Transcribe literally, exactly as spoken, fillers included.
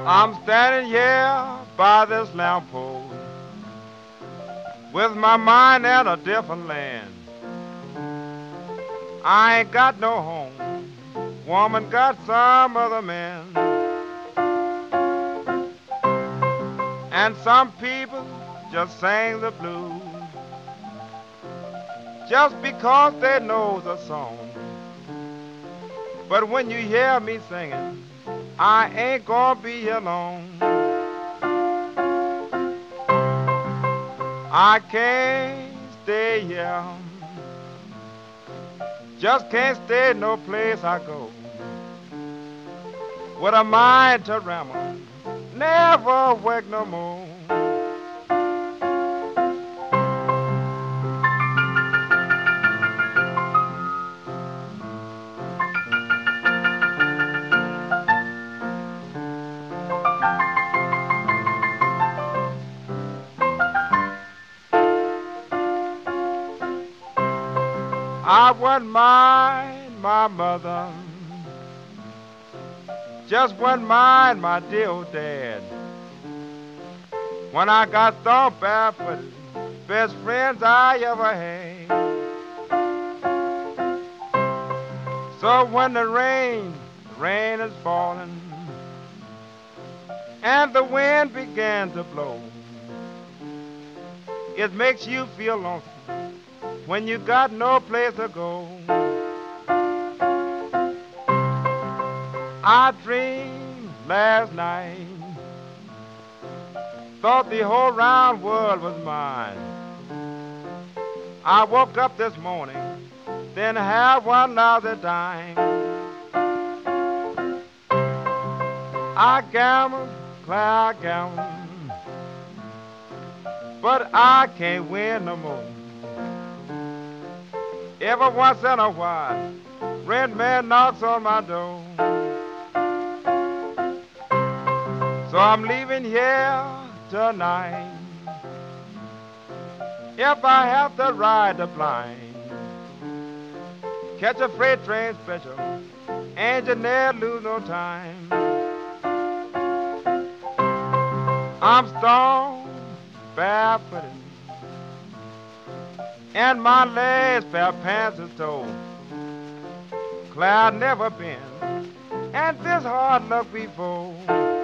I'm standing here by this lamppost with my mind in a different land. I ain't got no home. Woman got some other man. And some people just sing the blues just because they know the song. But when you hear me singing, I ain't gonna be alone. I can't stay here, just can't stay no place I go. With a mind to ramble, never wake no more. I wouldn't mind my mother, just wouldn't mind my dear old dad. When I got stomped barefoot, best friends I ever had. So when the rain, rain is falling, and the wind began to blow, it makes you feel lonesome when you got no place to go. I dreamed last night, thought the whole round world was mine. I woke up this morning, didn't have one lousy dime. I gambled, play I gambled, but I can't win no more. Every once in a while, rent man knocks on my door. So I'm leaving here tonight. If I have to ride the blind, catch a freight train special, and you never lose no time. I'm stoned, barefooted, and my last pair of pants is told. Cloud never been, and this hard luck before.